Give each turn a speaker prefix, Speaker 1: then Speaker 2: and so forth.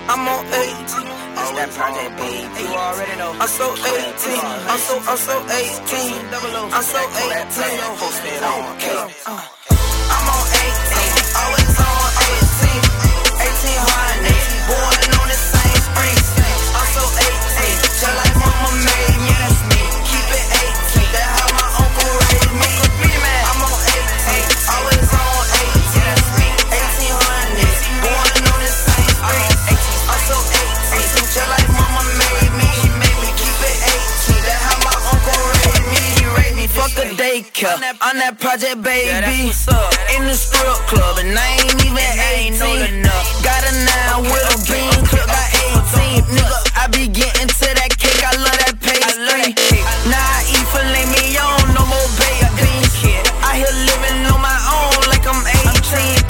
Speaker 1: I'm on 18.
Speaker 2: It's that project, baby.
Speaker 1: You already know. I'm so 18. I'm so 18. I'm so 18.
Speaker 2: Posted on
Speaker 1: I'm on 18. Always on 18. 1800. Born on the same street. I'm so 18. Just like mama made me. Keep it 18. That's how my uncle raised me. I'm on 18. Always on 18. 1800. Born on the same street. I'm so 18. Just like mama made me. Keep it 18. That's how my uncle raised me. He raised me. Fuck a daycare. I'm that project baby. In the strip club and I